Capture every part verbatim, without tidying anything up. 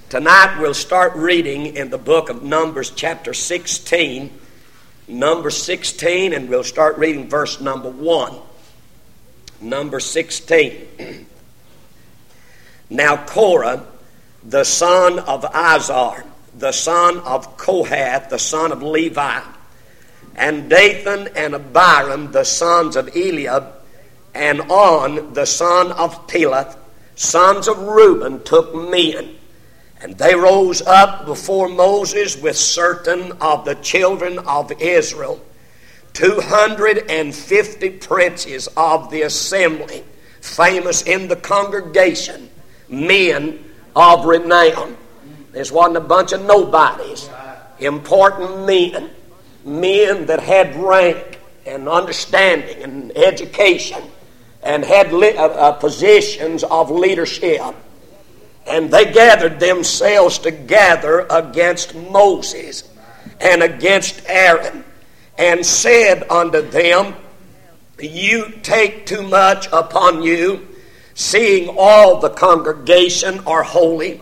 Tonight we'll start reading in the book of Numbers chapter sixteen. Number sixteen, and we'll start reading verse number one. Number sixteen. Now Korah, the son of Izhar, the son of Kohath, the son of Levi, and Dathan and Abiram, the sons of Eliab, and On, the son of Peleth, sons of Reuben, took men. And they rose up before Moses with certain of the children of Israel, two hundred and fifty princes of the assembly, famous in the congregation, men of renown. This wasn't a bunch of nobodies, important men, men that had rank and understanding and education and had li- uh, uh, positions of leadership. And they gathered themselves together against Moses and against Aaron, and said unto them, You take too much upon you, seeing all the congregation are holy,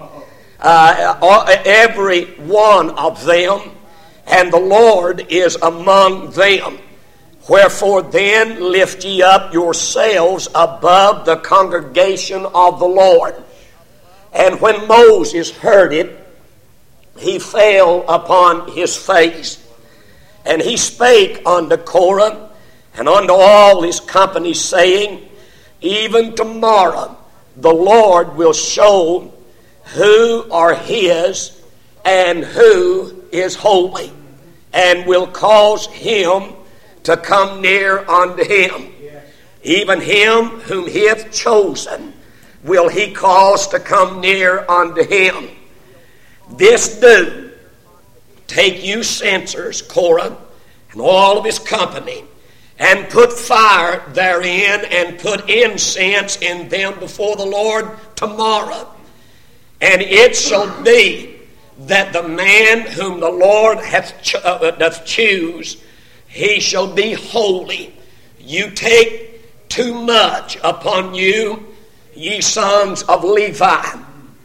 uh, every one of them, and the Lord is among them. Wherefore then lift ye up yourselves above the congregation of the Lord. And when Moses heard it, he fell upon his face. And he spake unto Korah and unto all his company, saying, Even tomorrow the Lord will show who are his and who is holy, and will cause him to come near unto him. Even him whom he hath chosen will he cause to come near unto him. This do, take you censers, Korah, and all of his company, and put fire therein, and put incense in them before the Lord tomorrow. And it shall be that the man whom the Lord hath cho- uh, doth choose, he shall be holy. You take too much upon you, ye sons of Levi.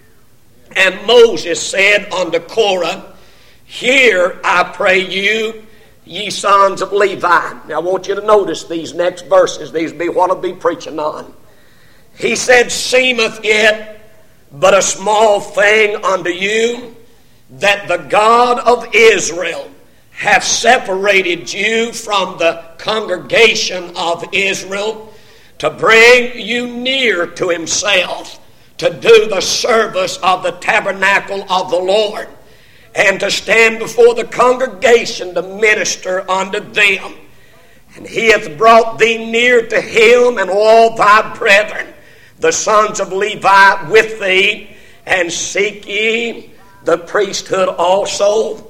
And Moses said unto Korah, Hear, I pray you, ye sons of Levi. Now I want you to notice these next verses. These be what I'll be preaching on. He said, Seemeth it but a small thing unto you, that the God of Israel hath separated you from the congregation of Israel, to bring you near to himself, to do the service of the tabernacle of the Lord, and to stand before the congregation to minister unto them. And he hath brought thee near to him, and all thy brethren, the sons of Levi, with thee, and seek ye the priesthood also,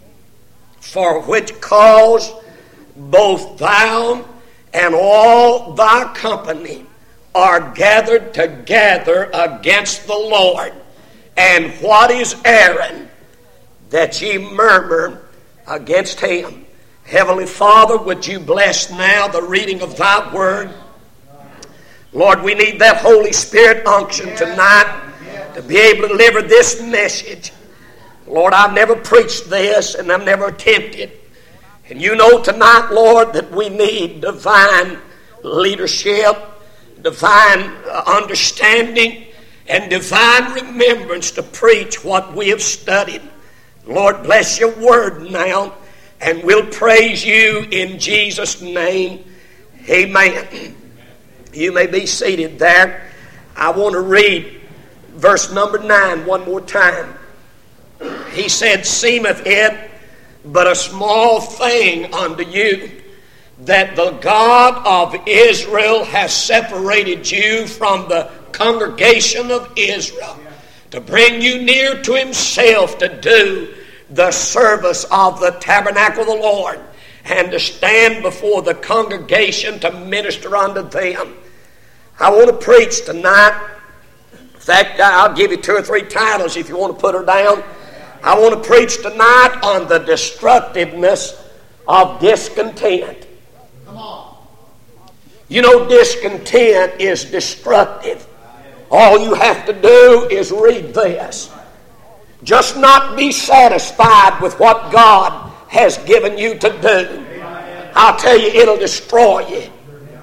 for which cause both thou and all thy company are gathered together against the Lord. And what is Aaron, that ye murmur against him? Heavenly Father, would you bless now the reading of thy word? Lord, we need that Holy Spirit unction tonight to be able to deliver this message. Lord, I've never preached this, and I've never attempted. And you know tonight, Lord, that we need divine leadership, divine understanding, and divine remembrance to preach what we have studied. Lord, bless your word now, and we'll praise you in Jesus' name. Amen. You may be seated there. I want to read verse number nine one more time. He said, Seemeth it but a small thing unto you, that the God of Israel has separated you from the congregation of Israel, to bring you near to himself, to do the service of the tabernacle of the Lord, and to stand before the congregation to minister unto them. I want to preach tonight. In fact, I'll give you two or three titles if you want to put her down. I want to preach tonight on the destructiveness of discontent. Come on. You know, discontent is destructive. All you have to do is read this. just not be satisfied with what God has given you to do. I'll tell you, it'll destroy you.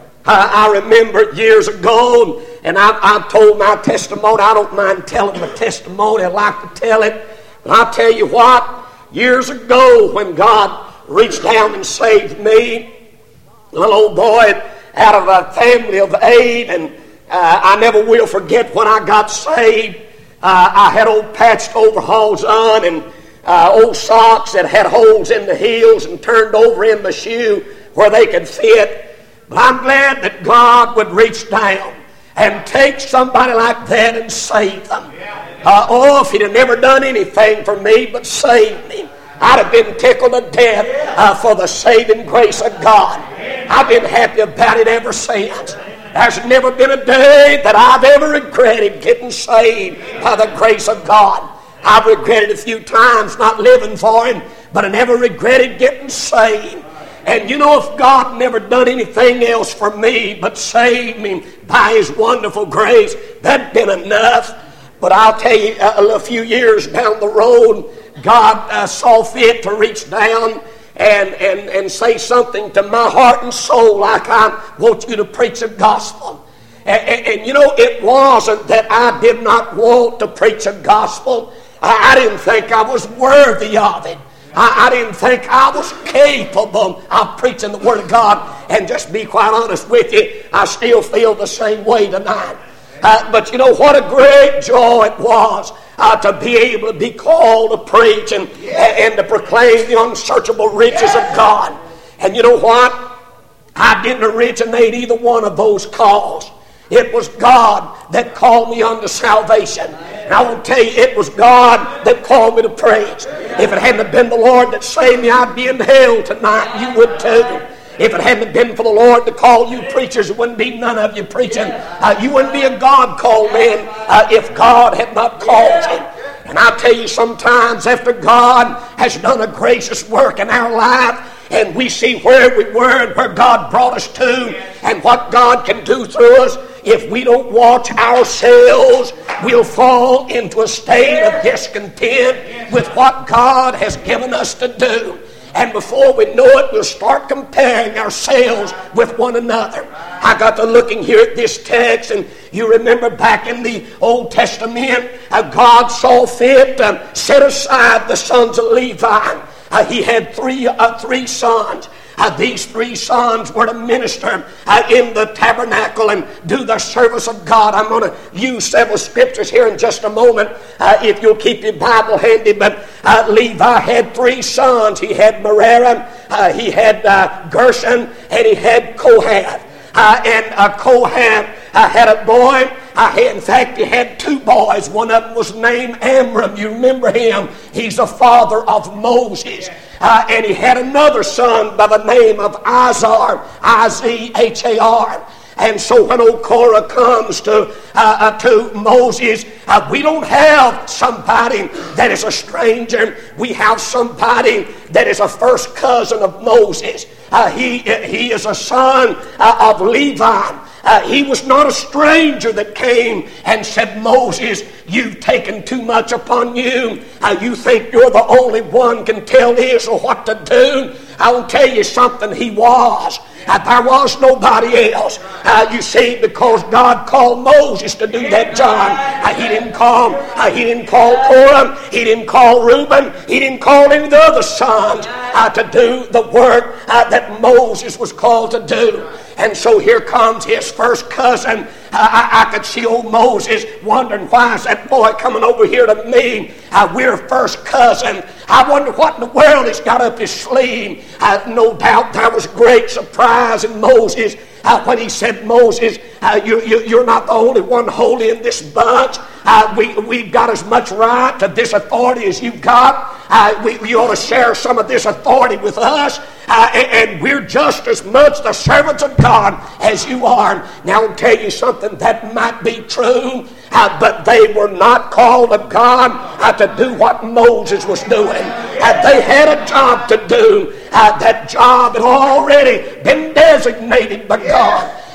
I, I remember years ago, and I, I've told my testimony. I don't mind telling my testimony. I like to tell it. But I'll tell you what, years ago when God reached down and saved me, a little old boy out of a family of eight, and uh, I never will forget when I got saved. Uh, I had old patched overalls on and uh, old socks that had holes in the heels and turned over in my shoe where they could fit. But I'm glad that God would reach down and take somebody like that and save them. Uh, oh, if he'd have never done anything for me but saved me, I'd have been tickled to death uh, for the saving grace of God. I've been happy about it ever since. There's never been a day that I've ever regretted getting saved by the grace of God. I've regretted a few times not living for Him, but I never regretted getting saved. And you know, if God never done anything else for me but saved me by His wonderful grace, that'd been enough. But I'll tell you, a, a few years down the road, God uh, saw fit to reach down and, and, and say something to my heart and soul like, I want you to preach the gospel. And, and, and you know, it wasn't that I did not want to preach the gospel. I, I didn't think I was worthy of it. I, I didn't think I was capable of preaching the Word of God. And just be quite honest with you, I still feel the same way tonight. Uh, but you know what a great joy it was uh, to be able to be called to preach and, and to proclaim the unsearchable riches of God. And you know what? I didn't originate either one of those calls. It was God that called me unto salvation. And I will tell you, it was God that called me to preach. If it hadn't been the Lord that saved me, I'd be in hell tonight. You would too. If it hadn't been for the Lord to call you preachers, it wouldn't be none of you preaching. Uh, you wouldn't be a God-called man uh, if God had not called you. And I'll tell you, sometimes after God has done a gracious work in our life, and we see where we were and where God brought us to and what God can do through us, if we don't watch ourselves, we'll fall into a state of discontent with what God has given us to do. And before we know it, we'll start comparing ourselves with one another. I got to looking here at this text, and you remember back in the Old Testament, uh, God saw fit to uh, set aside the sons of Levi. Uh, he had three, uh, three sons. Uh, these three sons were to minister uh, in the tabernacle and do the service of God. I'm going to use several scriptures here in just a moment uh, if you'll keep your Bible handy. But uh, Levi had three sons. He had Merari, uh, he had uh, Gershon, and he had Kohath. Uh, and uh, Kohath uh, had a boy. Uh, he, in fact, he had two boys. One of them was named Amram. You remember him. He's the father of Moses. Uh, and he had another son by the name of Izhar, I Z H A R. And so when old Korah comes to uh, uh, to Moses, uh, we don't have somebody that is a stranger. We have somebody that is a first cousin of Moses. Uh, he, he is a son uh, of Levi. Uh, he was not a stranger that came and said, Moses, you've taken too much upon you. Uh, you think you're the only one can tell Israel what to do. I will tell you something, he was. Uh, there was nobody else. Uh, you see, because God called Moses to do that job. Uh, he didn't call uh, He didn't call Korah. He didn't call Reuben. He didn't call any of the other sons uh, to do the work uh, that Moses was called to do. And so here comes his first cousin. Uh, I, I could see old Moses wondering, why is that boy coming over here to me? Uh, we're first cousin. I wonder what in the world he's got up his sleeve. Uh, no doubt there was great surprise in Moses uh, when he said, Moses, uh, you, you, you're not the only one holy in this bunch. Uh, we, we've got as much right to this authority as you've got. Uh, we, you ought to share some of this authority with us. Uh, and, and we're just as much the servants of God as you are. Now I'll tell you something, that might be true, uh, but they were not called of God uh, to do what Moses was doing. Uh, they had a job to do. Uh, that job had already been designated by God.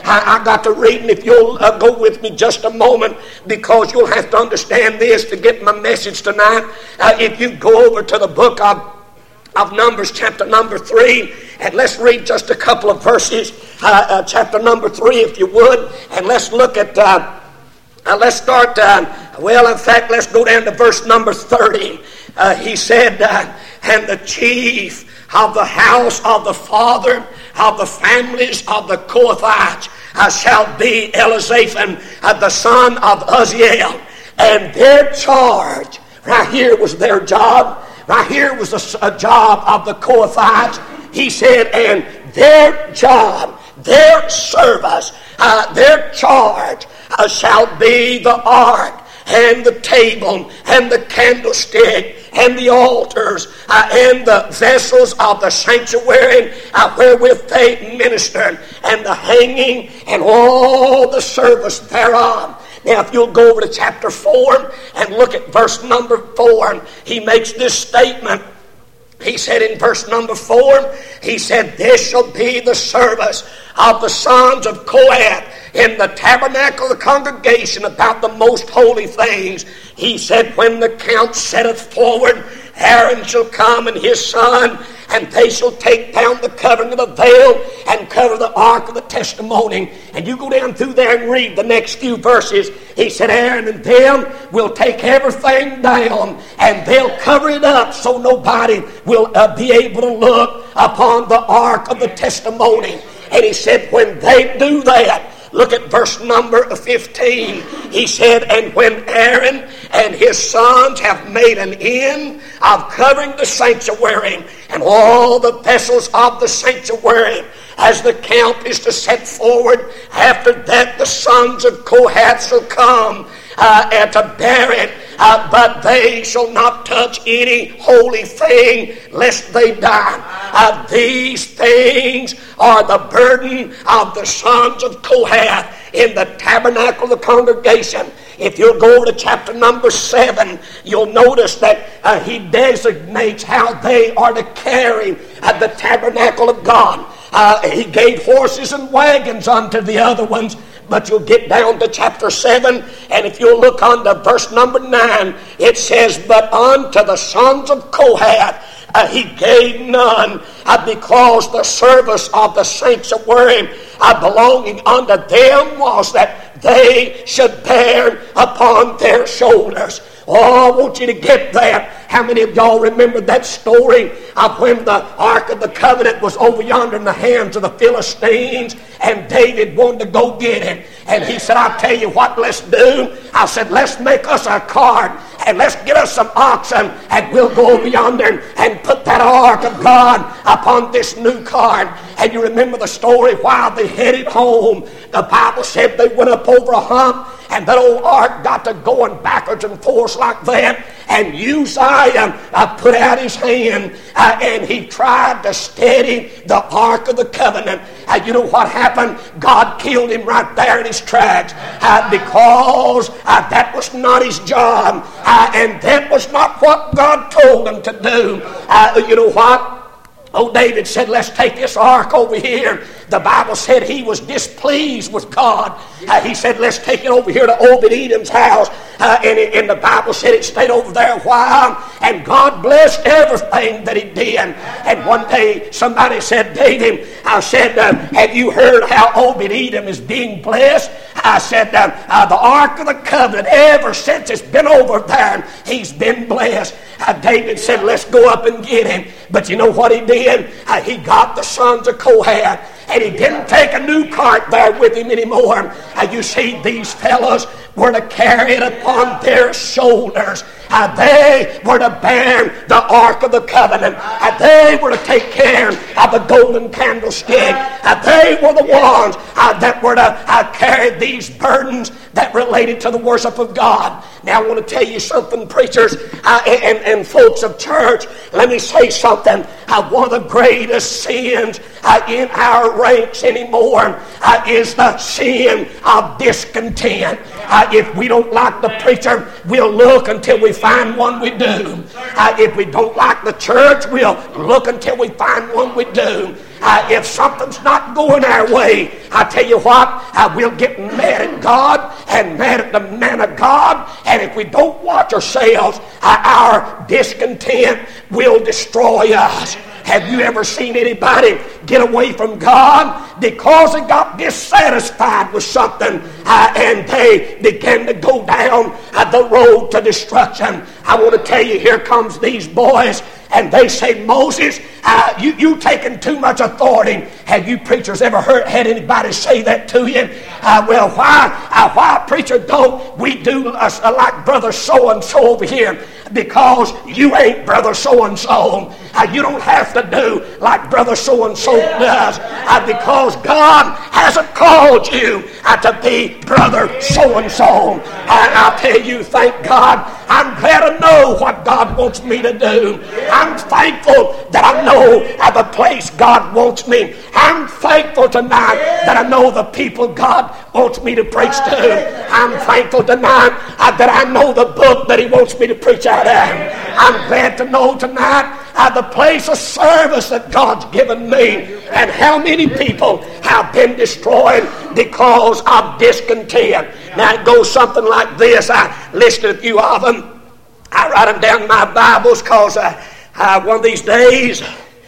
I, I got to read, and if you'll uh, go with me just a moment, because you'll have to understand this to get my message tonight. Uh, if you go over to the book of of Numbers, chapter number three, and let's read just a couple of verses, uh, uh, chapter number three, if you would, and let's look at, uh, uh, let's start, uh, well, in fact, let's go down to verse number thirty. Uh, he said, uh, and the chief of the house of the father of the families of the Kohathites uh, shall be Elizaphan, uh, the son of Uzziel, and their charge, right here was their job. Right here was a, a job of the Kohathites. He said, and their job, their service, uh, their charge uh, shall be the ark and the table and the candlestick and the altars uh, and the vessels of the sanctuary uh, wherewith they ministered, and the hanging and all the service thereof. Now, if you'll go over to chapter four and look at verse number four, he makes this statement. He said in verse number four, he said, this shall be the service of the sons of Kohath in the tabernacle of the congregation about the most holy things. He said, when the count setteth forward, Aaron shall come and his son, and they shall take down the covering of the veil and cover the ark of the testimony. And you go down through there and read the next few verses. He said, Aaron and them will take everything down, and they'll cover it up so nobody will uh, be able to look upon the ark of the testimony. And he said, when they do that, look at verse number fifteen. He said, and when Aaron and his sons have made an end of covering the sanctuary and all the vessels of the sanctuary, as the count is to set forward, after that the sons of Kohath shall come uh, and to bear it, uh, but they shall not touch any holy thing lest they die. Uh, these things are the burden of the sons of Kohath in the tabernacle of the congregation. If you'll go over to chapter number seven, you'll notice that uh, he designates how they are to carry uh, the tabernacle of God. Uh, he gave horses and wagons unto the other ones. But you'll get down to chapter seven, and if you'll look on to verse number nine, it says, but unto the sons of Kohath uh, he gave none, uh, because the service of the sanctuary uh, belonging unto them was that they should bear upon their shoulders. Oh, I want you to get that. How many of y'all remember that story of when the Ark of the Covenant was over yonder in the hands of the Philistines, and David wanted to go get it? And he said, I'll tell you what, let's do. I said, let's make us a cart, and let's get us some oxen, and we'll go over yonder and put that Ark of God upon this new cart. And you remember the story while they headed home. The Bible said they went up over a hump, and that old ark got to going backwards and forwards like that. And Uzziah uh, put out his hand uh, and he tried to steady the Ark of the Covenant. Uh, you know what happened? God killed him right there in his tracks uh, because uh, that was not his job. Uh, and that was not what God told him to do. Uh, you know what? Oh, David said, let's take this ark over here. The Bible said he was displeased with God. Uh, he said, let's take it over here to Obed-Edom's house. Uh, and, it, and the Bible said it stayed over there a while. And God blessed everything that he did. And one day somebody said, David, I said, uh, have you heard how Obed-Edom is being blessed? I said, uh, uh, the Ark of the Covenant, ever since it's been over there, he's been blessed. Uh, David said, let's go up and get him. But you know what he did? Uh, he got the sons of Kohath, and he didn't take a new cart there with him anymore. Uh, you see, these fellows were to carry it upon their shoulders. Uh, they were to bear the Ark of the Covenant. Uh, they were to take care of the golden candlestick. Uh, they were the ones uh, that were to uh, carry these burdens that related to the worship of God. Now I want to tell you something, preachers uh, and, and folks of church. Let me say something. Uh, one of the greatest sins uh, in our ranks anymore uh, is the sin of discontent. Uh, if we don't like the preacher, we'll look until we find one we do. Uh, if we don't like the church, we'll look until we find one we do. Uh, if something's not going our way, I tell you what, uh, we'll get mad at God and mad at the man of God. And if we don't watch ourselves, uh, our discontent will destroy us. Have you ever seen anybody get away from God because they got dissatisfied with something uh, and they began to go down uh, the road to destruction? I want to tell you, here comes these boys, and they say, Moses, uh, you you taking too much authority. Have you preachers ever heard had anybody say that to you? Uh, well, why, uh, why, preacher, don't we do uh, like brother so-and-so over here? Because you ain't brother so-and-so. Uh, you don't have to do like brother so-and-so does. Uh, because God hasn't called you uh, to be brother so-and-so. Uh, I'll tell you, thank God, I'm glad to know what God wants me to do. I'm thankful that I know uh, the place God wants me. I'm thankful tonight that I know the people God wants me to preach to. I'm thankful tonight uh, that I know the book that He wants me to preach out of. I'm glad to know tonight uh, the place of service that God's given me, and how many people have been destroyed because of discontent. Now it goes something like this. I listed a few of them. I write them down in my Bibles because uh, uh, one of these days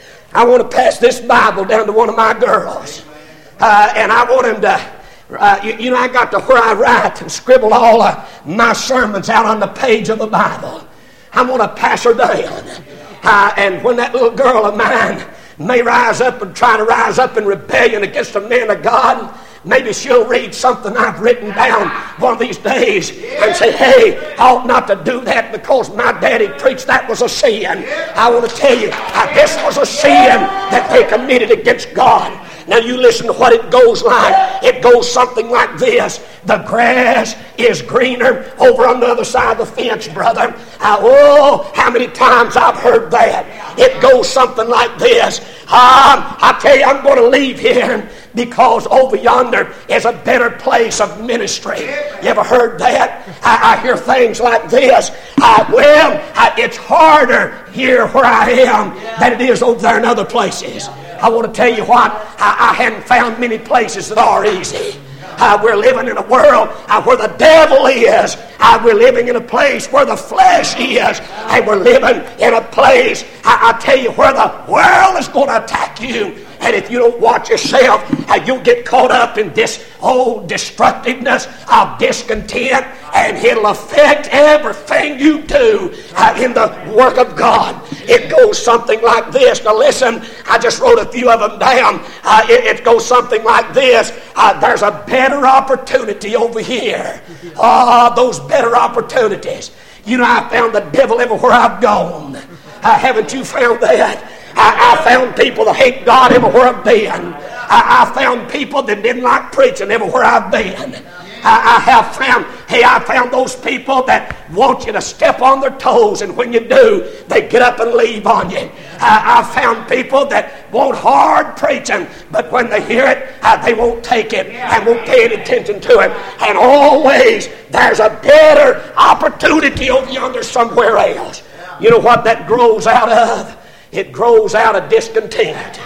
I want to pass this Bible down to one of my girls. Uh, and I want him to, uh, you, you know, I got to where I write and scribble all uh, my sermons out on the page of the Bible. I'm going to pass her down. Uh, and when that little girl of mine may rise up and try to rise up in rebellion against the man of God, maybe she'll read something I've written down one of these days and say, hey, I ought not to do that because my daddy preached that was a sin. I want to tell you, uh, this was a sin that they committed against God. Now you listen to what it goes like. It goes something like this. The grass is greener over on the other side of the fence, brother. Uh, oh, how many times I've heard that. It goes something like this. Um, I tell you, I'm going to leave here because over yonder is a better place of ministry. You ever heard that? I, I hear things like this. Uh, well, uh, it's harder here where I am than it is over there in other places. I want to tell you what, I, I hadn't found many places that are easy. Uh, we're living in a world uh, where the devil is. Uh, we're living in a place where the flesh is. And we're living in a place, I, I tell you, where the world is going to attack you. And if you don't watch yourself, uh, you'll get caught up in this old destructiveness of discontent, and it'll affect everything you do uh, in the work of God. It goes something like this. Now listen, I just wrote a few of them down. Uh, it, it goes something like this. Uh, there's a better opportunity over here. Ah, uh, those better opportunities. You know, I found the devil everywhere I've gone. Uh, haven't you found that? I, I found people that hate God everywhere I've been. I, I found people that didn't like preaching everywhere I've been. I, I have found, hey, I found those people that want you to step on their toes, and when you do, they get up and leave on you. I, I found people that want hard preaching, but when they hear it, uh, they won't take it and won't pay any attention to it. And always, there's a better opportunity over yonder somewhere else. You know what that grows out of? It grows out of discontent.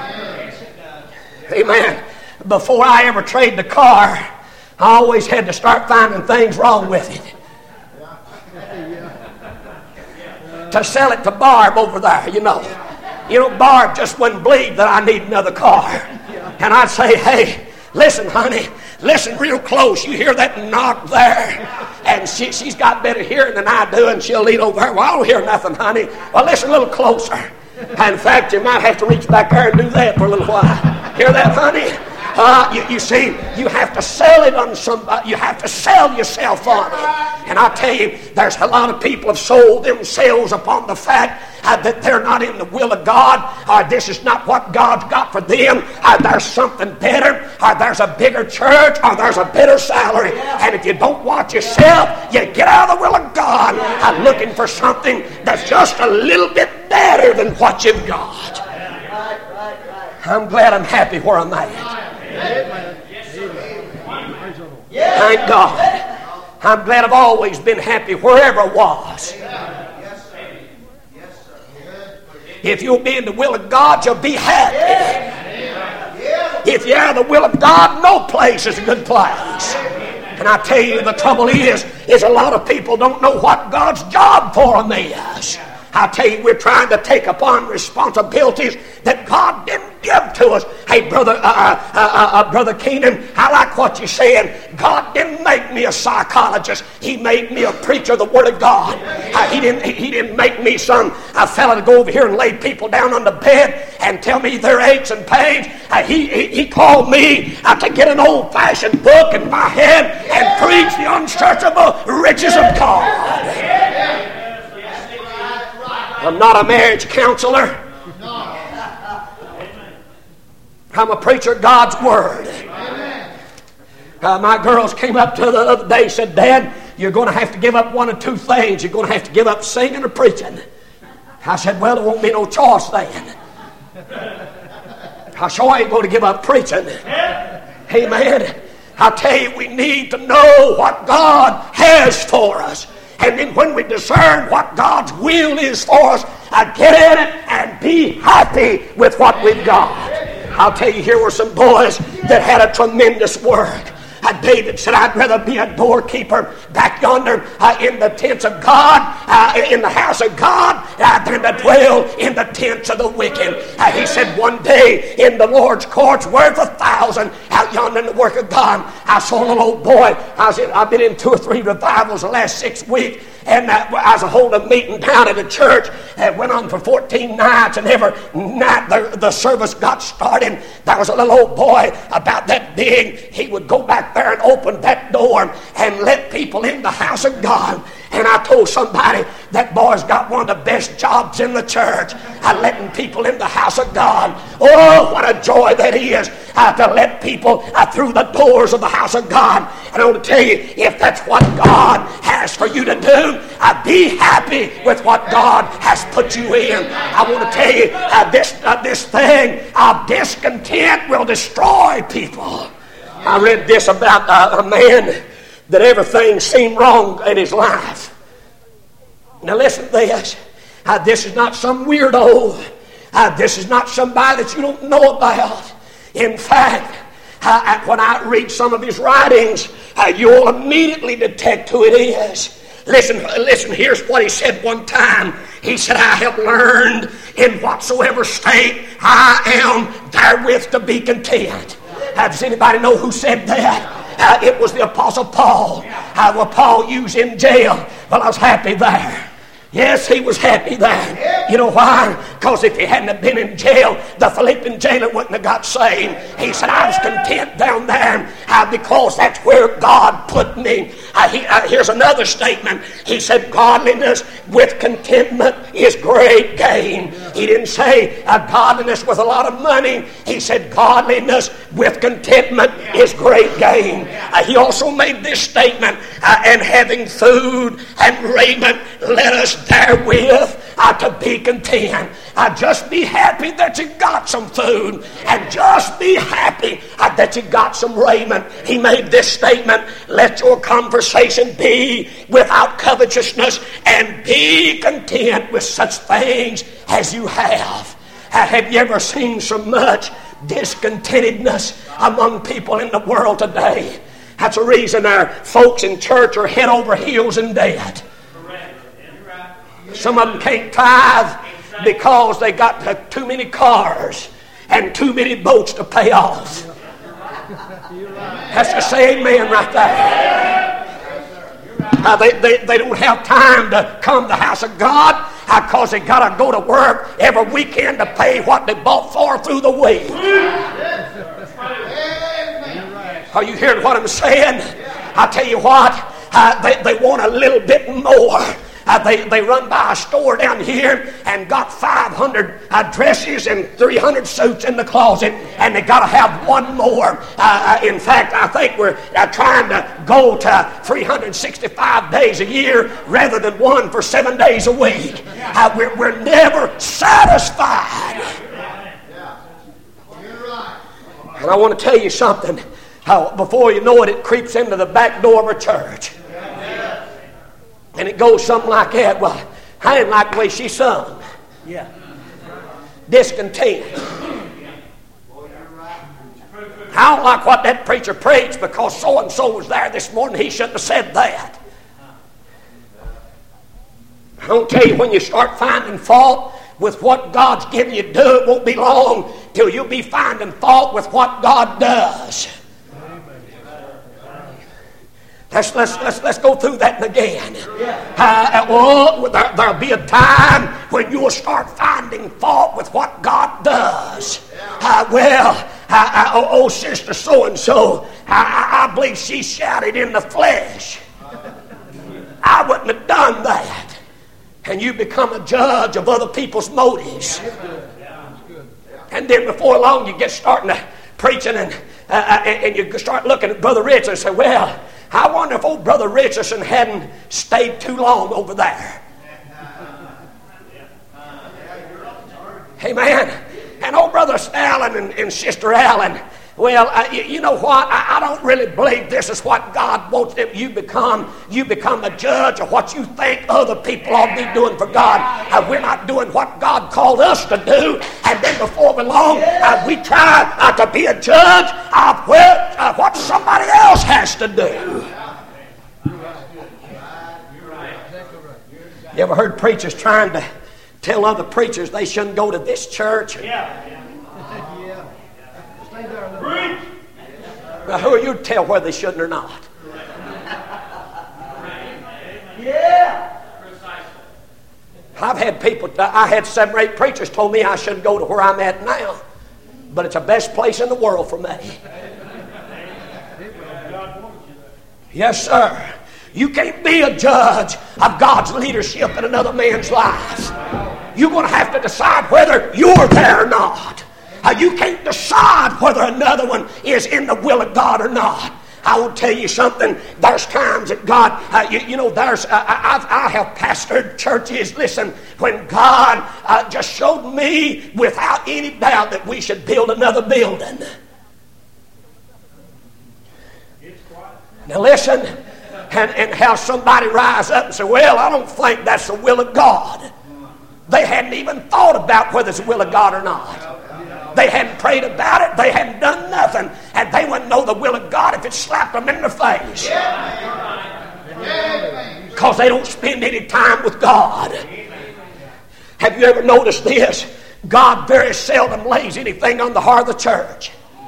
Amen. Before I ever trade the car, I always had to start finding things wrong with it. To sell it to Barb over there, you know. You know, Barb just wouldn't believe that I need another car. And I'd say, hey, listen, honey, listen real close. You hear that knock there? And she, she's got better hearing than I do, and she'll lean over there. Well, I don't hear nothing, honey. Well, listen a little closer. In fact, you might have to reach back there and do that for a little while. Hear that, honey? Uh, you, you see, you have to sell it on somebody. You have to sell yourself on it. And I tell you, there's a lot of people have sold themselves upon the fact uh, that they're not in the will of God, or this is not what God's got for them, or there's something better, or there's a bigger church, or there's a better salary. And if you don't watch yourself, you get out of the will of God uh, looking for something that's just a little bit better than what you've got. I'm glad I'm happy where I'm at. Thank God. I'm glad I've always been happy wherever I was. If you'll be in the will of God, you'll be happy. If you have the will of God, no place is a good place. And I tell you, the trouble is, is a lot of people don't know what God's job for them is. I tell you, we're trying to take upon responsibilities that God didn't give to us. Hey, brother, uh, uh, uh, uh, brother Keenan, I like what you're saying. God didn't make me a psychologist. He made me a preacher of the Word of God. Uh, he didn't. He didn't make me some a fella to go over here and lay people down on the bed and tell me their aches and pains. Uh, he, he he called me uh, to get an old-fashioned book in my hand and preach the unsearchable riches of God. I'm not a marriage counselor. I'm a preacher of God's Word. Uh, my girls came up to the other day and said, Dad, you're going to have to give up one of two things. You're going to have to give up singing or preaching. I said, well, there won't be no choice then. I sure ain't going to give up preaching. Amen. I tell you, we need to know what God has for us. And then when we discern what God's will is for us, I get in it and be happy with what we've got. I'll tell you, here were some boys that had a tremendous work. Uh, David said, I'd rather be a doorkeeper back yonder uh, in the tents of God, uh, in the house of God, uh, than to dwell in the tents of the wicked. Uh, he said, one day in the Lord's courts worth a thousand out yonder in the work of God. I saw a little old boy. I was in, I've been in two or three revivals the last six weeks. And uh, I was holding a meeting down at a church. It went on for fourteen nights, and every night the, the service got started. There was a little old boy about that big. He would go back there and open that door and let people in the house of God. And I told somebody, that boy's got one of the best jobs in the church. Uh, letting people in the house of God. Oh, what a joy that is uh, to let people uh, through the doors of the house of God. And I want to tell you, if that's what God has for you to do, uh, be happy with what God has put you in. I want to tell you, uh, this, uh, this thing of discontent will destroy people. I read this about uh, a man that everything seemed wrong in his life. Now listen to this. Uh, this is not some weirdo. Uh, this is not somebody that you don't know about. In fact, uh, when I read some of his writings, uh, you'll immediately detect who it is. Listen, listen, here's what he said one time. He said, I have learned in whatsoever state I am therewith to be content. Uh, does anybody know who said that? Uh, it was the Apostle Paul. Uh, well, Paul used in jail. Well, I was happy there. Yes, he was happy there. You know why? Because if he hadn't been in jail, the Philippian jailer wouldn't have got saved. He said, I was content down there uh, because that's where God put me. Uh, he, uh, here's another statement. He said, godliness with contentment is great gain. He didn't say uh, godliness with a lot of money. He said godliness with contentment is great gain. Uh, he also made this statement, uh, and having food and raiment, let us therewith uh, to be content. Uh, just be happy that you got some food, and just be happy uh, that you got some raiment. He made this statement, let your conversation be without covetousness, and be content with such things as you have. Uh, have you ever seen so much discontentedness among people in the world today? That's the reason our folks in church are head over heels in debt. Some of them can't tithe because they got too many cars and too many boats to pay off. That's to say amen right there. Uh, they, they, they don't have time to come to the house of God because uh, they got to go to work every weekend to pay what they bought for through the week. Are you hearing what I'm saying? I tell you what, uh, they, they want a little bit more. Uh, they, they run by a store down here and got five hundred uh, dresses and three hundred suits in the closet, and they got to have one more. Uh, uh, in fact, I think we're uh, trying to go to three hundred sixty-five days a year rather than one for seven days a week. Uh, we're, we're never satisfied. And I want to tell you something. Uh, before you know it, it creeps into the back door of a church. And it goes something like that. Well, I didn't like the way she sung. Yeah. Discontent. I don't like what that preacher preached because so-and-so was there this morning. He shouldn't have said that. I don't tell you, when you start finding fault with what God's given you to do, it won't be long till you'll be finding fault with what God does. Let's, let's, let's, let's go through that again. Uh, well, there, there'll be a time when you'll start finding fault with what God does. Uh, well, uh, uh, oh, oh, sister so-and-so, I, I believe she shouted in the flesh. I wouldn't have done that. And you become a judge of other people's motives. And then before long you get starting to preaching and, uh, and you start looking at Brother Richardson and say, well, I wonder if old Brother Richardson hadn't stayed too long over there. Amen. And old Brother Allen and, and Sister Allen, well, uh, you, you know what? I, I don't really believe this is what God wants them. You become, you become a judge of what you think other people ought to be doing for God. Uh, we're not doing what God called us to do. And then before we long, uh, we try uh, to be a judge of where, uh, what somebody else has to do. You ever heard preachers trying to tell other preachers they shouldn't go to this church? Yeah. Now, who are you to tell whether they shouldn't or not? Yeah. I've had people, I had seven or eight preachers told me I shouldn't go to where I'm at now. But it's the best place in the world for me. Yes, sir. You can't be a judge of God's leadership in another man's life. You're going to have to decide whether you're there or not. Uh, you can't decide whether another one is in the will of God or not. I will tell you something. There's times that God, uh, you, you know, there's, uh, I've, I have pastored churches, listen, when God uh, just showed me without any doubt that we should build another building. Now listen, and, and how somebody rise up and say, well, I don't think that's the will of God. They hadn't even thought about whether it's the will of God or not. They hadn't prayed about it. They hadn't done nothing. And they wouldn't know the will of God if it slapped them in the face. Because they don't spend any time with God. Have you ever noticed this? God very seldom lays anything on the heart of the church.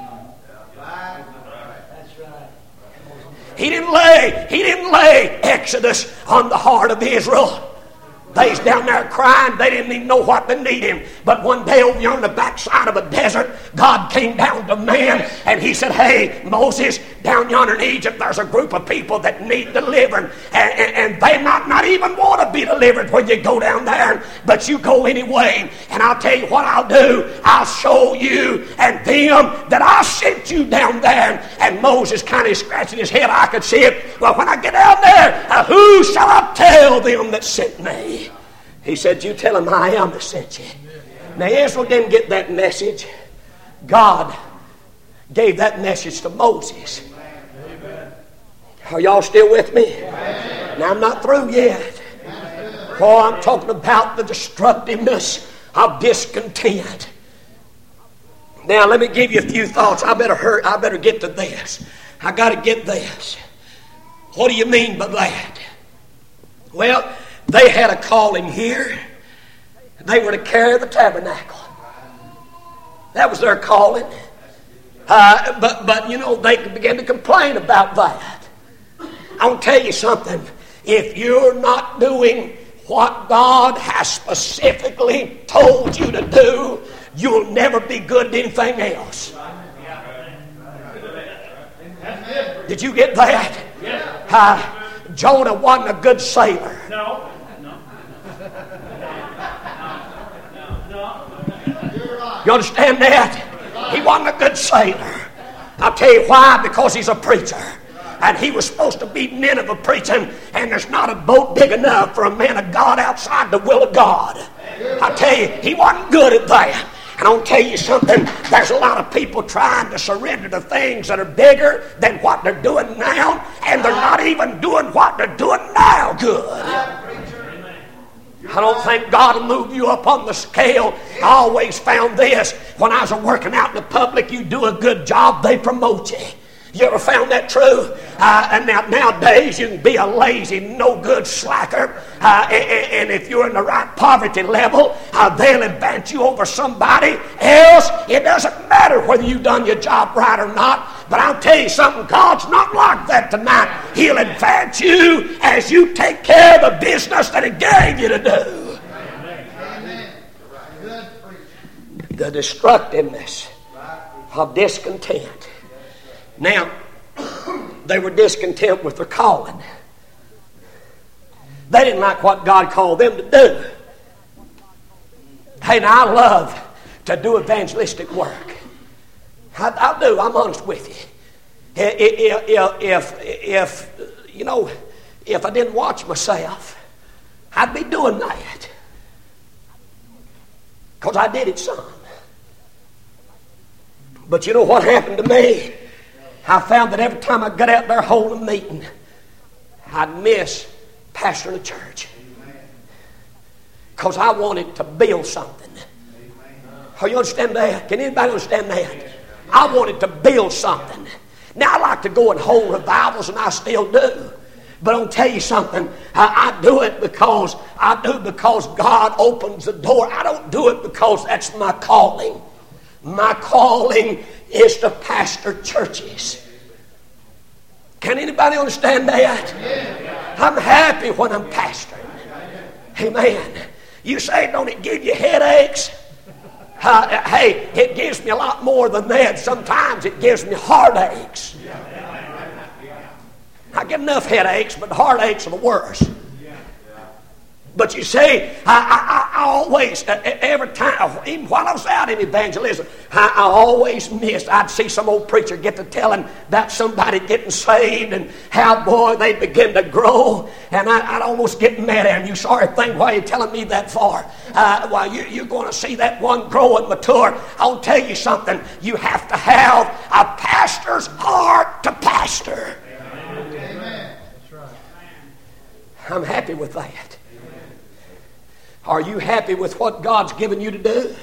He didn't lay, he didn't lay Exodus on the heart of Israel. They's down there crying. They didn't even know what to need him. But one day over on the backside of a desert, God came down to man and he said, hey, Moses, down yonder in Egypt, there's a group of people that need delivered. And, and, and they might not even want to be delivered when you go down there. But you go anyway. And I'll tell you what I'll do. I'll show you and them that I sent you down there. And Moses kind of scratching his head. I could see it. Well, when I get down there, uh, who shall I tell them that sent me? He said, you tell him I am that sent you. Now Israel didn't get that message. God gave that message to Moses. Are y'all still with me? Now I'm not through yet. Oh, I'm talking about the destructiveness of discontent. Now let me give you a few thoughts. I better hurry. I better get to this. I got to get this. What do you mean by that? Well, they had a calling here. They were to carry the tabernacle. That was their calling. Uh, but, but, you know, they began to complain about that. I want to tell you something. If you're not doing what God has specifically told you to do, you'll never be good at anything else. Did you get that? Uh, Jonah wasn't a good sailor. No. You understand that? He wasn't a good sailor. I'll tell you why. Because he's a preacher. And he was supposed to be Nineveh preaching. And there's not a boat big enough for a man of God outside the will of God. I tell you, he wasn't good at that. And I'll tell you something. There's a lot of people trying to surrender to things that are bigger than what they're doing now. And they're not even doing what they're doing now good. I don't think God will move you up on the scale. I always found this. When I was working out in the public, you do a good job, they promote you. You ever found that true? Uh, and now nowadays you can be a lazy, no good slacker. Uh, and, and if you're in the right poverty level, uh, they'll advance you over somebody else. It doesn't matter whether you've done your job right or not. But I'll tell you something, God's not like that tonight. He'll advance you as you take care of the business that He gave you to do. Amen. The destructiveness of discontent. Now, they were discontent with their calling. They didn't like what God called them to do. Hey, now I love to do evangelistic work. I, I do, I'm honest with you. If, if, if, you know, if I didn't watch myself, I'd be doing that. Because I did it some. But you know what happened to me? I found that every time I got out there holding a meeting, I'd miss pastoring a church. Because I wanted to build something. Oh, you understand that? Can anybody understand that? I wanted to build something. Now I like to go and hold revivals, and I still do. But I'll tell you something. I, I do it because I do because God opens the door. I don't do it because that's my calling. My calling is to pastor churches. Can anybody understand that? I'm happy when I'm pastoring. Amen. You say, don't it give you headaches? Uh, hey, it gives me a lot more than that. Sometimes it gives me heartaches. I get enough headaches, but heartaches are the worst. But you see, I, I, I always, every time, even while I was out in evangelism, I, I always missed. I'd see some old preacher get to telling about somebody getting saved and how, boy, they begin to grow. And I, I'd almost get mad at him. You sorry thing, why are you telling me that for? Uh, well, you, you're going to see that one grow and mature. I'll tell you something. You have to have a pastor's heart to pastor. Amen. That's right. I'm happy with that. Are you happy with what God's given you to do?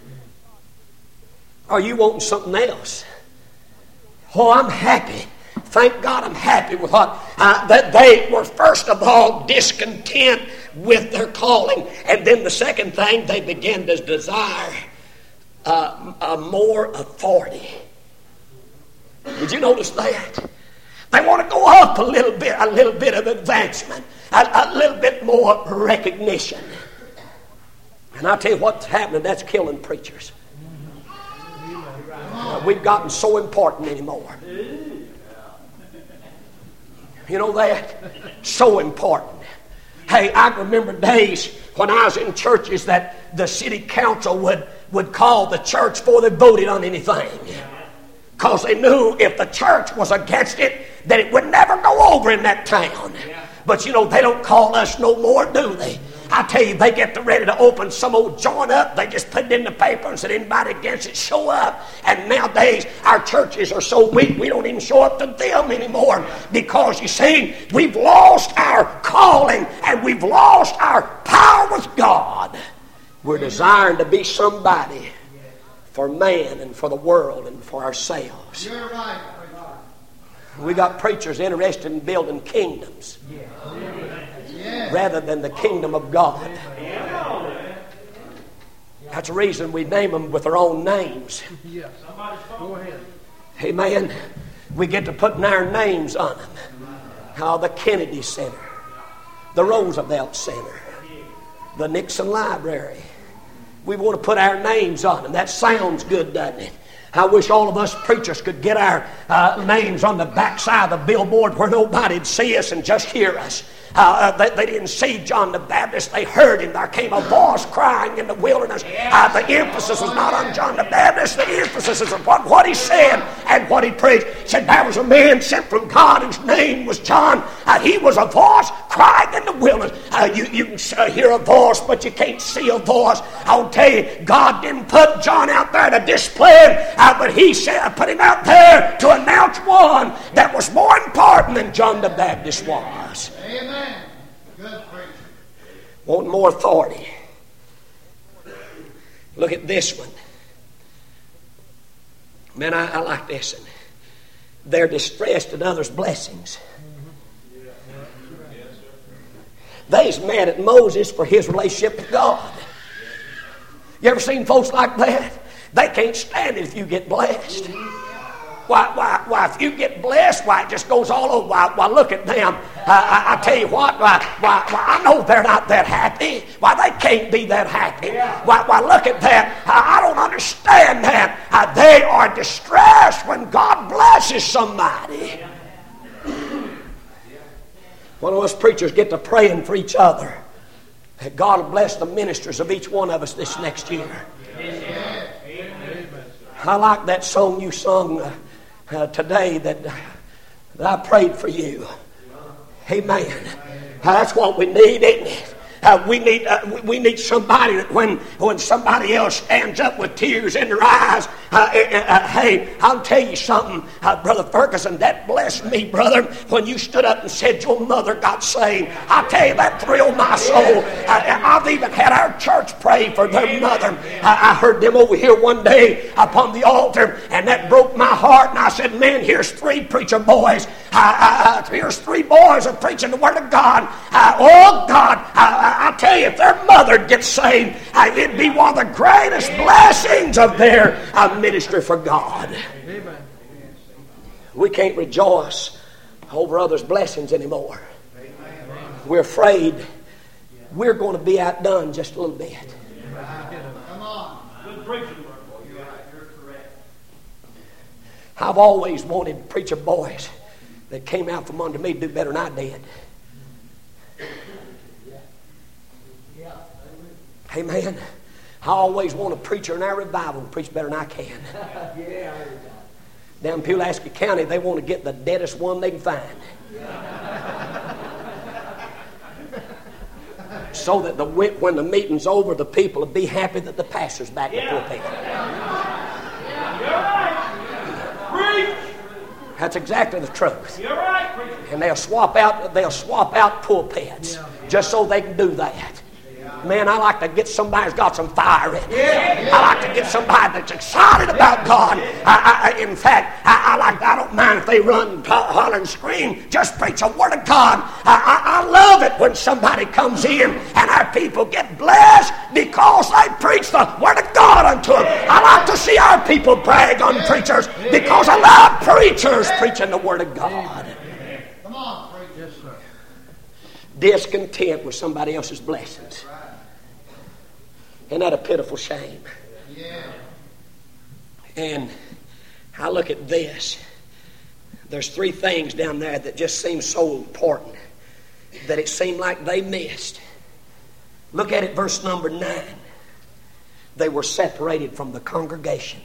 Are you wanting something else? Oh, I'm happy. Thank God I'm happy with what, uh, that they were first of all discontent with their calling. And then the second thing, they began to desire uh, a more authority. Did you notice that? They want to go up a little bit, a little bit of advancement, a, a little bit more recognition. And I'll tell you what's happening, that's killing preachers. Uh, we've gotten so important anymore. You know that? So important. Hey, I remember days when I was in churches that the city council would, would call the church before they voted on anything. Because they knew if the church was against it, that it would never go over in that town. But you know, they don't call us no more, do they? I tell you, they get ready to open some old joint up. They just put it in the paper and said, anybody against it, show up. And nowadays, our churches are so weak, we don't even show up to them anymore. Because, you see, we've lost our calling and we've lost our power with God. We're desiring to be somebody for man and for the world and for ourselves. You're right. We got preachers interested in building kingdoms. Rather than the kingdom of God. That's the reason we name them with their own names. Go ahead. Amen. We get to putting our names on them. Oh, the Kennedy Center, the Roosevelt Center, the Nixon Library. We want to put our names on them. That sounds good, doesn't it? I wish all of us preachers could get our uh, names on the backside of the billboard where nobody'd see us and just hear us. Uh, they, they didn't see John the Baptist. They heard him. There came a voice crying in the wilderness. Uh, the emphasis was not on John the Baptist. The emphasis is on what he said and what he preached. He said there was a man sent from God whose name was John. Uh, he was a voice crying in the wilderness. Uh, you, you can uh, hear a voice, but you can't see a voice. I'll tell you, God didn't put John out there to display him, uh, but he said, put him out there to announce one that was more important than John the Baptist was. Amen. Good preacher. wanting more authority. Look at this one. Man, I, I like this one. They're distressed at others' blessings. They's mad at Moses for his relationship with God. You ever seen folks like that? They can't stand it if you get blessed. Why, why, why, if you get blessed, why, it just goes all over. Why, why look at them. Uh, I, I tell you what, why, why, why, I know they're not that happy. Why, they can't be that happy. Why, why look at that. I, I don't understand that. Uh, they are distressed when God blesses somebody. One of us preachers get to praying for each other, that God will bless the ministers of each one of us this next year. I like that song you sung uh, uh, today, that, uh, that I prayed for you. Amen. Uh, that's what we need, isn't it? Uh, we need uh, we need somebody that when when somebody else stands up with tears in their eyes, uh, uh, uh, hey, I'll tell you something, uh, Brother Ferguson, that blessed me, brother, when you stood up and said your mother got saved. I'll tell you, that thrilled my soul. Uh, I've even had our church pray for their mother. I, I heard them over here one day upon the altar, and that broke my heart. And I said, man, here's three preacher boys. Uh, uh, here's three boys are preaching the Word of God. Uh, oh, God, uh, I tell you, if their mother gets saved, uh, it'd be one of the greatest blessings of their uh, ministry for God. Amen. We can't rejoice over others' blessings anymore. We're afraid we're going to be outdone just a little bit. Come on. Good preaching. I've always wanted preacher boys that came out from under me to do better than I did. Amen. I always want a preacher in our revival to preach better than I can. Down in Pulaski County, they want to get the deadest one they can find. So that the when the meeting's over, the people will be happy that the pastor's back in the pulpit. That's exactly the truth. You're right, preacher. And they'll swap out they'll swap out pulpits just so they can do that. Man, I like to get somebody who's got some fire in it. I like to get somebody that's excited about God. I, I, in fact, I, I like I don't mind if they run, holler, and scream. Just preach the Word of God. I, I, I love it when somebody comes in and our people get blessed because they preach the Word of God unto them. I like to see our people brag on preachers because I love preachers preaching the Word of God. Come on, preach. Yes, sir. Discontent with somebody else's blessings. Isn't that a pitiful shame? Yeah. And I look at this. There's three things down there that just seem so important that it seemed like they missed. Look at it, verse number nine. They were separated from the congregation.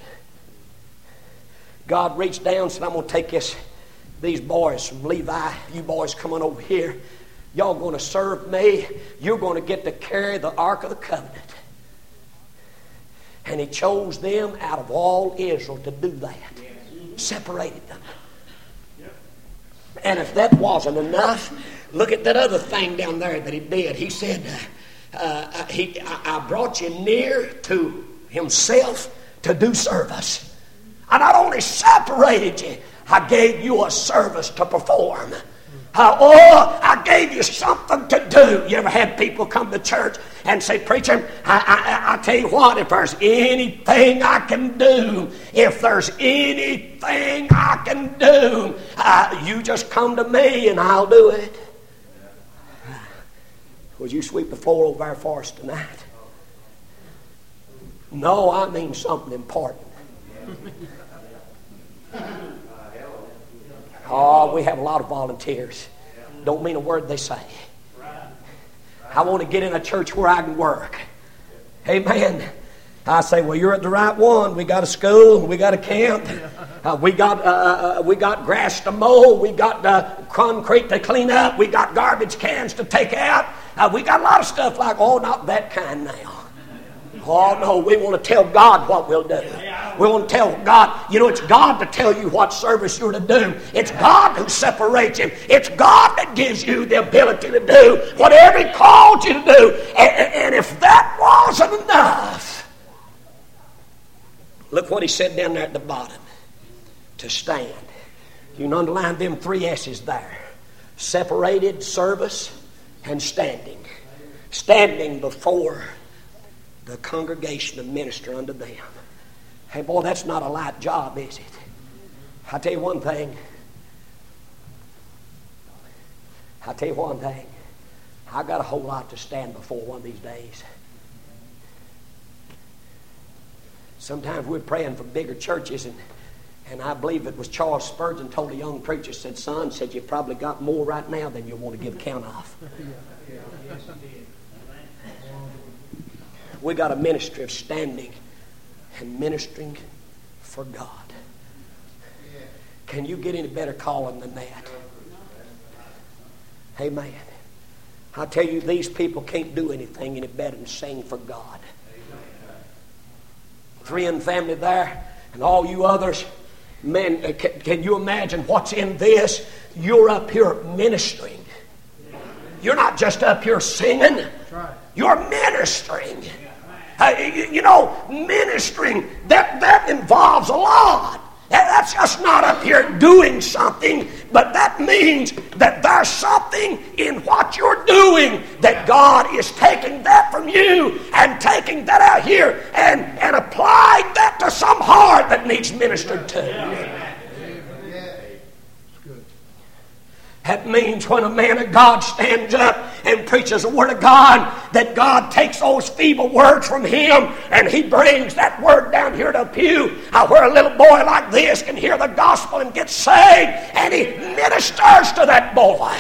God reached down and said, I'm going to take this, these boys from Levi. You boys come on over here. Y'all going to serve me. You're going to get to carry the Ark of the Covenant. And he chose them out of all Israel to do that. Separated them. And if that wasn't enough, look at that other thing down there that he did. He said, uh, he, I brought you near to himself to do service. I not only separated you, I gave you a service to perform. Uh, oh, I gave you something to do. You ever had people come to church and say, preacher, I, I, I tell you what, if there's anything I can do, if there's anything I can do, uh, you just come to me and I'll do it. Would you sweep the floor over our for us tonight? No, I mean something important. Oh, we have a lot of volunteers. Don't mean a word they say. I want to get in a church where I can work. Amen. I say, well, you're at the right one. We got a school. We got a camp. Uh, we got uh, uh, we got grass to mow. We got uh, concrete to clean up. We got garbage cans to take out. Uh, we got a lot of stuff like, oh, not that kind now. Oh, no, we want to tell God what we'll do. We want to tell God, you know, it's God to tell you what service you're to do. It's God who separates you. It's God that gives you the ability to do whatever He calls want you to do. And, and if that wasn't enough, look what he said down there at the bottom. To stand. You can underline them three S's there. Separated, service, and standing. Standing before the congregation of minister unto them. Hey, boy, that's not a light job, is it? I'll tell you one thing. I'll tell you one thing. I got a whole lot to stand before one of these days. Sometimes we're praying for bigger churches, and And I believe it was Charles Spurgeon told a young preacher, said, son, said, you've probably got more right now than you want to give account of. We got a ministry of standing and ministering for God. Can you get any better calling than that? Amen. I tell you, these people can't do anything any better than sing for God. Three in the family there, and all you others. Man, can, can you imagine what's in this? You're up here ministering. You're not just up here singing. You're ministering. Uh, you, you know, ministering, that, that involves a lot. That, that's just not up here doing something, but that means that there's something in what you're doing that God is taking that from you and taking that out here and, and applying that to some heart that needs ministered to. That means when a man of God stands up and preaches the Word of God, that God takes those feeble words from him and he brings that word down here to a pew uh, where a little boy like this can hear the gospel and get saved, and he ministers to that boy.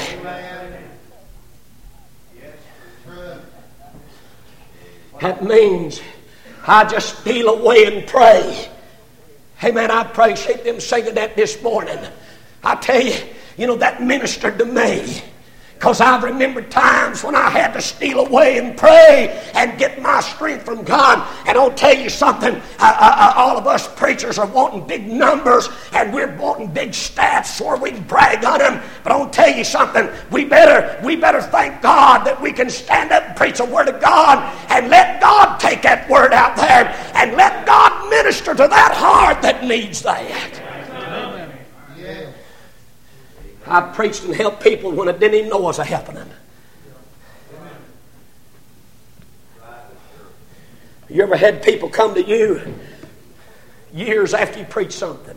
That means I just steal away and pray. Hey man, I appreciate them singing that this morning. I tell you, you know, that ministered to me. Because I remember times when I had to steal away and pray and get my strength from God. And I'll tell you something, uh, uh, all of us preachers are wanting big numbers and we're wanting big stats so we can brag on them. But I'll tell you something, we better, we better thank God that we can stand up and preach the Word of God and let God take that Word out there and let God minister to that heart that needs that. I preached and helped people when I didn't even know was happening. You ever had people come to you years after you preached something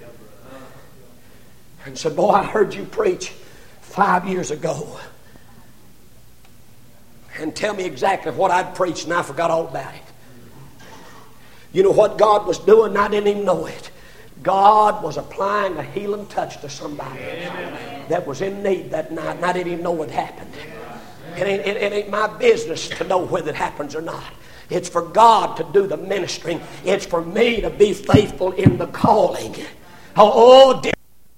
and said, boy, I heard you preach five years ago, and tell me exactly what I'd preached and I forgot all about it. You know what God was doing? I didn't even know it. God was applying a healing touch to somebody Amen. That was in need that night, and I didn't even know what happened. It ain't, it, it ain't my business to know whether it happens or not. It's for God to do the ministering. It's for me to be faithful in the calling. Oh, oh dear.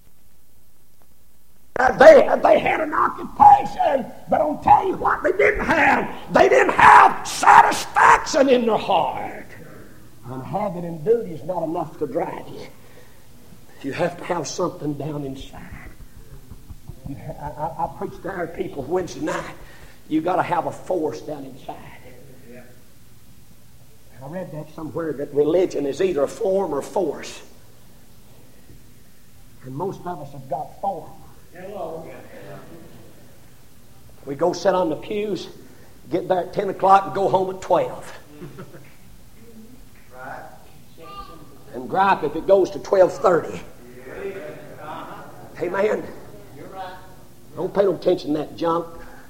They, they had an occupation, but I'll tell you what they didn't have. They didn't have satisfaction in their heart. And habit and duty is not enough to drive you. You have to have something down inside. You ha- I, I, I preached to our people Wednesday night. You got to have a force down inside. I read that somewhere that religion is either a form or force. And most of us have got form. We go sit on the pews, get there at ten o'clock and go home at twelve. And gripe if it goes to twelve thirty. Hey man, don't pay no attention to that junk.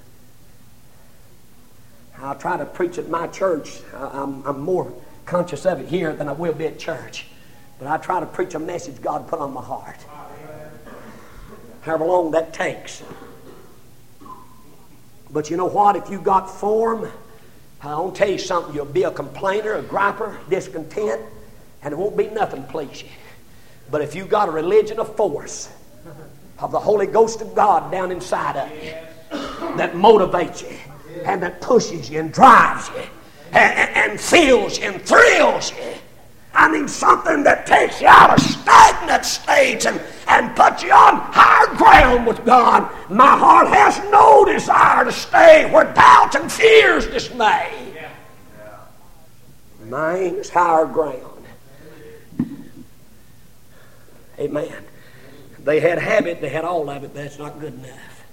I'll try to preach at my church. I'm, I'm more conscious of it here than I will be at church. But I try to preach a message God put on my heart. However long that takes. But you know what? If you got form, I'll tell you something. You'll be a complainer, a griper, discontent, and it won't be nothing please you. But if you got a religion of force, of the Holy Ghost of God down inside of you, that motivates you, and that pushes you and drives you, and, and fills you and thrills you. I mean something that takes you out of stagnant states and, and put you on higher ground with God. My heart has no desire to stay where doubts and fears dismay. Mine is higher ground. Amen. They had habit, they had all of it, but that's not good enough.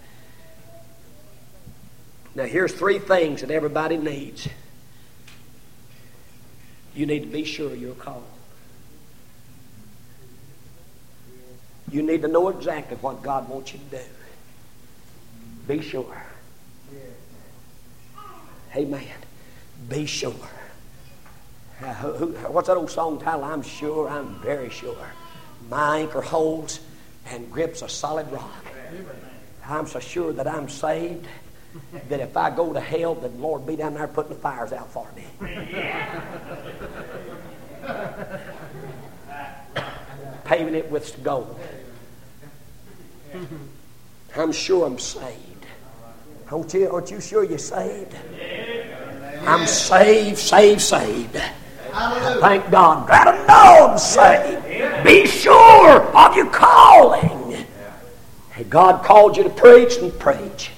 Now here's three things that everybody needs. You need to be sure you're called. You need to know exactly what God wants you to do. Be sure. Amen. Be sure. Uh, who, who, what's that old song title? I'm sure, I'm very sure. My anchor holds and grips a solid rock. I'm so sure that I'm saved that if I go to hell, the Lord be down there putting the fires out for me. Paving it with gold. I'm sure I'm saved. Aren't you, aren't you sure you're saved? I'm saved, saved, saved. Thank God. Glad to know I'm saved. Be sure of your calling. God called you to preach, and preach.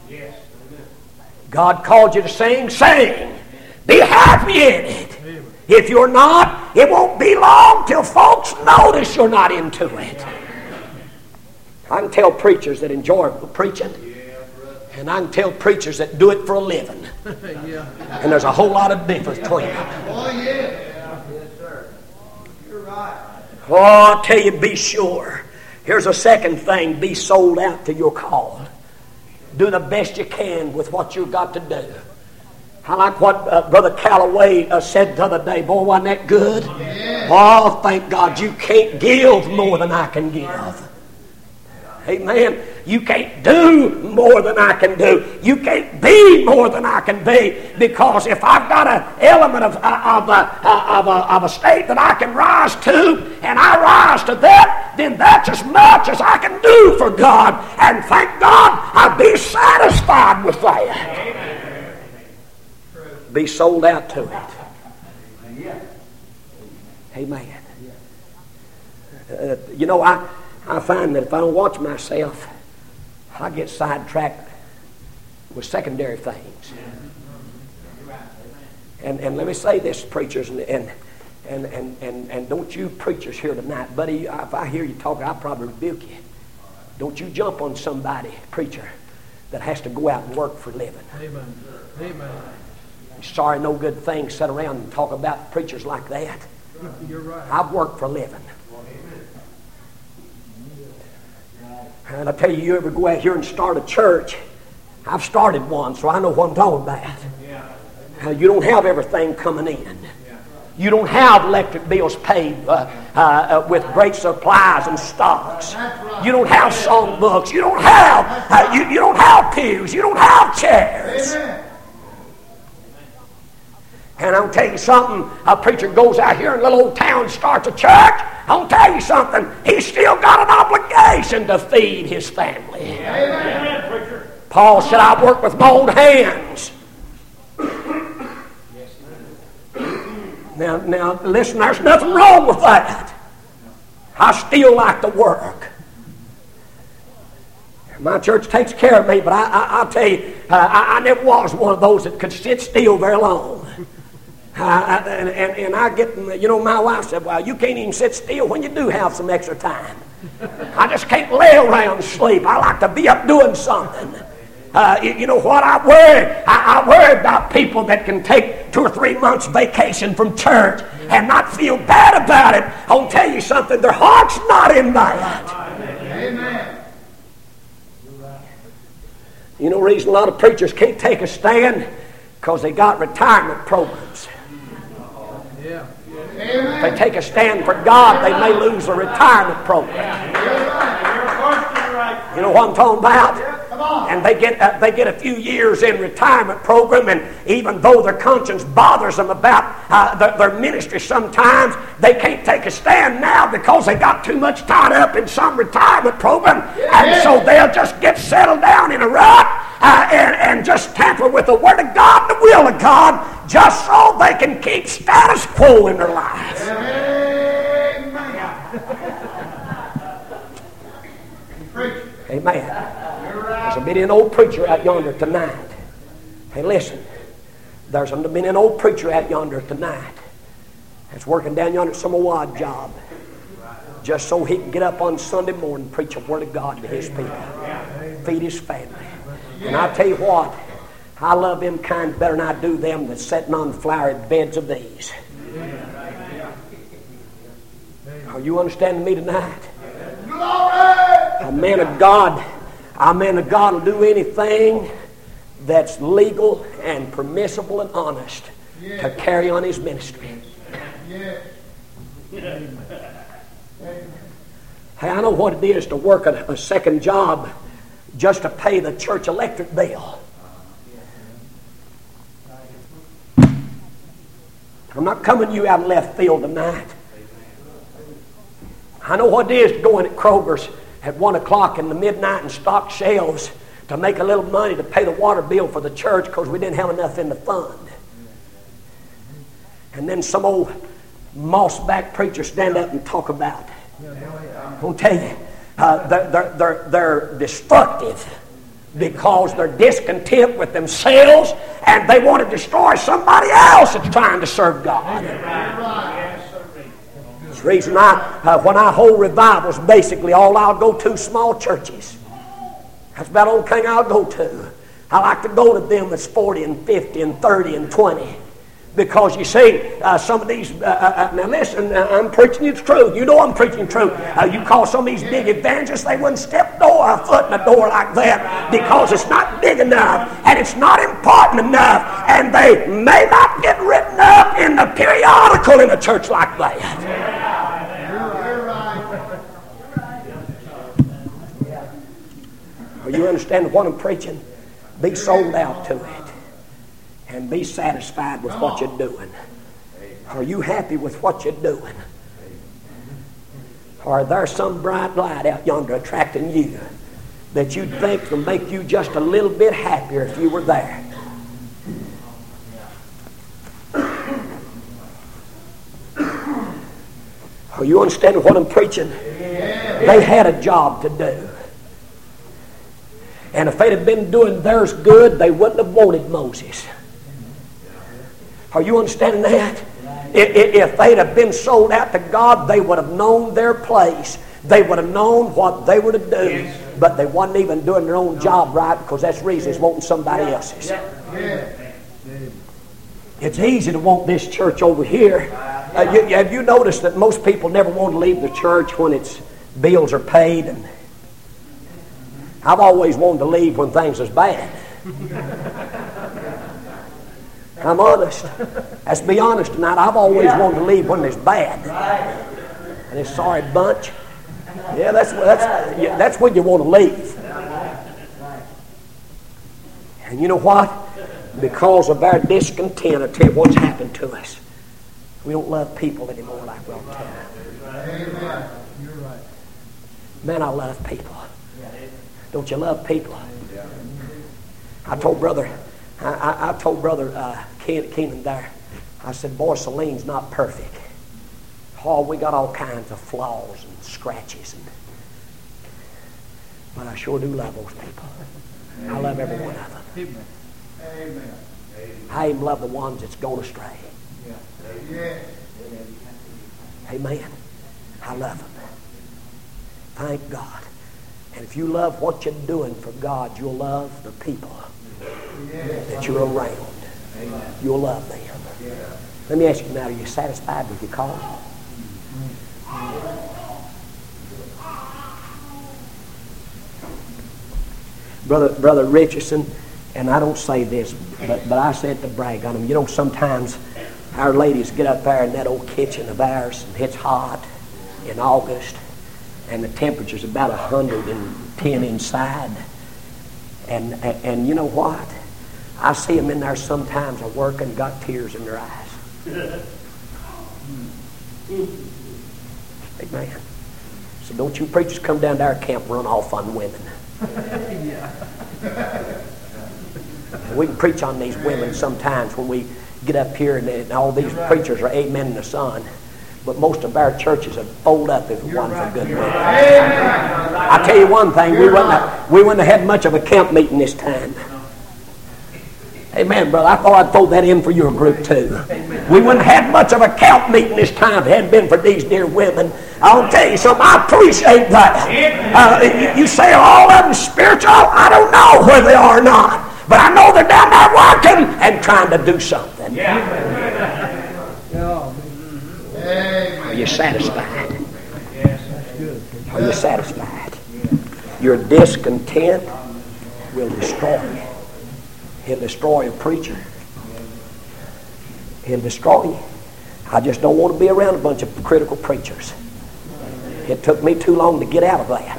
God called you to sing, sing. Be happy in it. If you're not, it won't be long till folks notice you're not into it. I can tell preachers that enjoy preaching, and I can tell preachers that do it for a living. And there's a whole lot of difference between them. Oh, yeah. Yes, sir. You're right. Oh, I'll tell you, be sure. Here's a second thing. Be sold out to your call. Do the best you can with what you've got to do. I like what uh, Brother Calloway uh, said the other day. Boy, wasn't that good? Yeah. Oh, thank God you can't give more than I can give. Amen. You can't do more than I can do. You can't be more than I can be. Because if I've got an element of, of, a, of, a, of a state that I can rise to, and I rise to that, then that's as much as I can do for God. And thank God I'll be satisfied with that. Amen. Be sold out to it. Amen. Uh, you know, I... I find that if I don't watch myself, I get sidetracked with secondary things. And and let me say this, preachers, and and and and, and, and don't you preachers here tonight, buddy, if I hear you talking, I'll probably rebuke you. Don't you jump on somebody, preacher, that has to go out and work for a living. Amen. Amen. Sorry, no good thing. Sit around and talk about preachers like that. You're right. I've worked for a living. And I tell you, you ever go out here and start a church? I've started one, so I know what I'm talking about. Uh, you don't have everything coming in. You don't have electric bills paid uh, uh, uh, with great supplies and stocks. You don't have song books. You don't have uh, you, you don't have pews. You don't have chairs. And I'm tell you something, a preacher goes out here in a little old town and starts a church. I'll tell you something, he's still got an obligation to feed his family. Amen. Preacher. Paul said, I work with my own hands. Now, now, listen, there's nothing wrong with that. I still like to work. My church takes care of me, but I, I, I'll tell you, uh, I, I never was one of those that could sit still very long. Uh, and, and, and I get, you know, my wife said, well, you can't even sit still when you do have some extra time. I just can't lay around and sleep. I like to be up doing something. Uh, you, you know what I worry? I, I worry about people that can take two or three months vacation from church and not feel bad about it. I'll tell you something, their heart's not in that. Amen. You know the reason a lot of preachers can't take a stand? Because they got retirement programs. Yeah. If they take a stand for God, they may lose a retirement program. You know what I'm talking about? And they get uh, they get a few years in retirement program, and even though their conscience bothers them about uh, their, their ministry sometimes, they can't take a stand now because they got too much tied up in some retirement program, and so they'll just get settled down in a rut uh, and, and just tamper with the Word of God and the will of God just so they can keep status quo in their lives. Amen. There's been an old preacher out yonder tonight. Hey, listen. There's been an old preacher out yonder tonight that's working down yonder at some odd job just so he can get up on Sunday morning and preach a word of God to his people, feed his family. And I tell you what, I love them kind better than I do them that's sitting on flowery beds of these. Are you understanding me tonight? A man of God, a man of God will do anything that's legal and permissible and honest to carry on his ministry. Hey, I know what it is to work a, a second job just to pay the church electric bill. I'm not coming to you out of left field tonight. I know what it is to go in at Kroger's at one o'clock in the midnight and stock shelves to make a little money to pay the water bill for the church because we didn't have enough in the fund. And then some old moss-back preacher stand up and talk about it. I'll tell you, uh, they're, they're, they're, they're destructive because they're discontent with themselves and they want to destroy somebody else that's trying to serve God. That's the reason I, uh, when I hold revivals, basically all I'll go to small churches. That's about the only thing I'll go to. I like to go to them that's forty and fifty and thirty and twenty. Because you see, uh, some of these, uh, uh, now listen, uh, I'm preaching you the truth. You know I'm preaching the truth. Uh, you call some of these big evangelists, they wouldn't step door, a foot in a door like that because it's not big enough and it's not important enough and they may not get written up in the periodical in a church like that. Are you understanding what I'm preaching? Be sold out to it. And be satisfied with what you're doing. Are you happy with what you're doing? Or there's some bright light out yonder attracting you that you'd think will make you just a little bit happier if you were there? Are you understanding what I'm preaching? They had a job to do. And if they'd have been doing theirs good, they wouldn't have wanted Moses. Are you understanding that? If they'd have been sold out to God, they would have known their place. They would have known what they were to do. But they wasn't even doing their own job right because that's the reason it's wanting somebody else's. It's easy to want this church over here. Uh, you, have you noticed that most people never want to leave the church when its bills are paid? And I've always wanted to leave when things is bad. I'm honest. Let's be honest tonight. I've always wanted to leave when it's bad. And it's sorry bunch. Yeah, that's that's yeah, that's when you want to leave. And you know what? Because of our discontent, I tell you what's happened to us. We don't love people anymore like we ought to. Amen. You're right. Man, I love people. Don't you love people? I told brother. I, I, I told Brother uh, Keenan there, I said, boy, Celine's not perfect. Oh, we got all kinds of flaws and scratches. And, but I sure do love those people. Amen. I love every one of them. Amen. I even love the ones that's gone astray. Yeah. Amen. I love them. Thank God. And if you love what you're doing for God, you'll love the people that you're around. You'll love them. Let me ask you now, are you satisfied with your calling? Brother Brother Richardson, and I don't say this, but, but I said to brag on him. You know, sometimes our ladies get up there in that old kitchen of ours, and it's hot in August, and the temperature's about one hundred ten inside. And, and and you know what? I see them in there sometimes are working, got tears in their eyes. Amen. So don't you preachers come down to our camp and run off on women. We can preach on these women sometimes when we get up here and, and all these preachers are amen in the sun. But most of our churches would fold up if it wasn't for good men. I tell you one thing, we wouldn't have, we wouldn't have had much of a camp meeting this time. Amen, brother. I thought I'd throw that in for your group too. We wouldn't have had much of a camp meeting this time if it hadn't been for these dear women. I'll tell you something, I appreciate that. Uh, you, you say all of them spiritual, I don't know where they are or not. But I know they're down there working and trying to do something. Are you satisfied? Are you satisfied? Your discontent will destroy you. He'll destroy a preacher. He'll destroy you. I just don't want to be around a bunch of critical preachers. It took me too long to get out of that.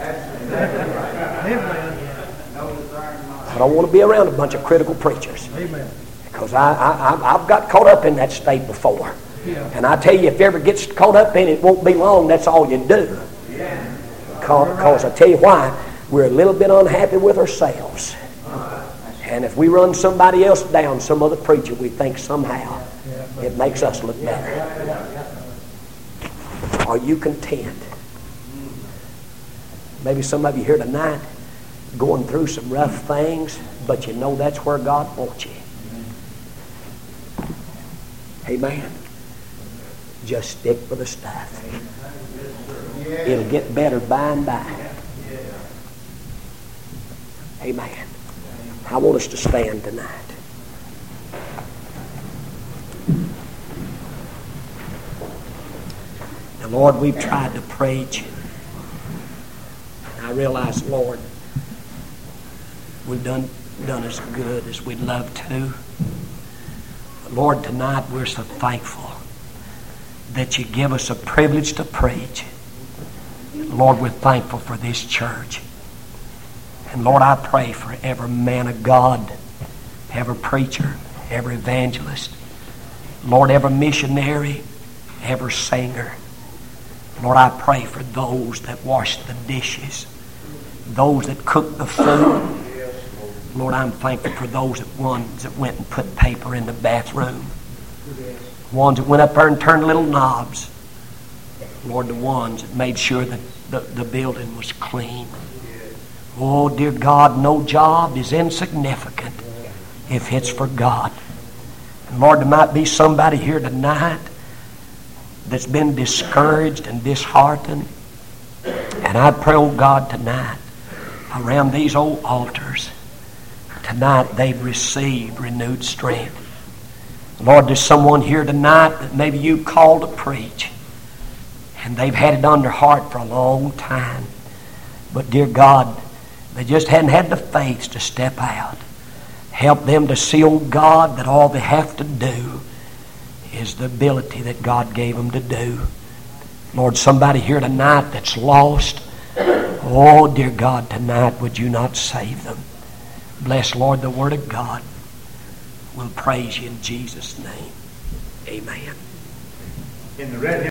I don't want to be around a bunch of critical preachers. Because I, I, I've got caught up in that state before. And I tell you, if you ever get caught up in it, it won't be long. That's all you do. Because I tell you why, we're a little bit unhappy with ourselves. And if we run somebody else down, some other preacher, we think somehow it makes us look better. Are you content? Maybe some of you here tonight going through some rough things, but you know that's where God wants you. Amen. Just stick with the stuff. It'll get better by and by. Amen. I want us to stand tonight. Now, Lord, we've tried to preach. I realize, Lord, we've done, done as good as we'd love to. But Lord, tonight we're so thankful that you give us a privilege to preach. Lord, we're thankful for this church. And Lord, I pray for every man of God, every preacher, every evangelist, Lord, every missionary, every singer. Lord, I pray for those that wash the dishes, those that cook the food. Lord, I'm thankful for those that ones that went and put paper in the bathroom, ones that went up there and turned little knobs. Lord, the ones that made sure that the, the building was clean. Oh, dear God, no job is insignificant if it's for God. And Lord, there might be somebody here tonight that's been discouraged and disheartened. And I pray, oh God, tonight, around these old altars, tonight they've received renewed strength. Lord, there's someone here tonight that maybe you called to preach, and they've had it on their heart for a long time. But dear God, they just hadn't had the faith to step out. Help them to see, oh God, that all they have to do is the ability that God gave them to do. Lord, somebody here tonight that's lost, oh dear God, tonight would you not save them? Bless, Lord, the Word of God. We'll praise you in Jesus' name. Amen. In the red